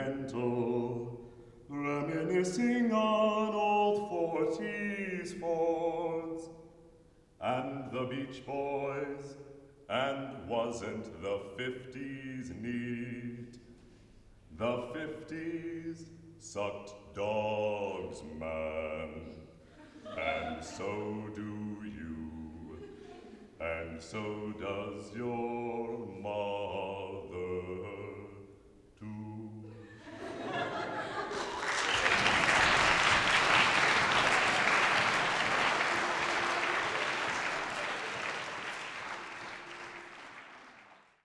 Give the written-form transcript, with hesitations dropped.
sentimental, reminiscing on old 40s Fords and the Beach Boys, and wasn't the 50s neat? The 50s sucked dogs, man, and so do you, and so does your mother.